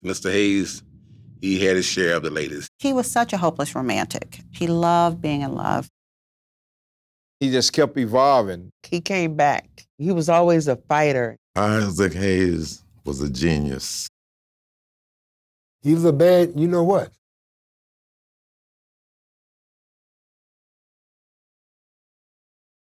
Mr. Hayes, he had his share of the ladies. He was such a hopeless romantic. He loved being in love. He just kept evolving. He came back. He was always a fighter. Isaac Hayes was a genius. He was a bad, you know what?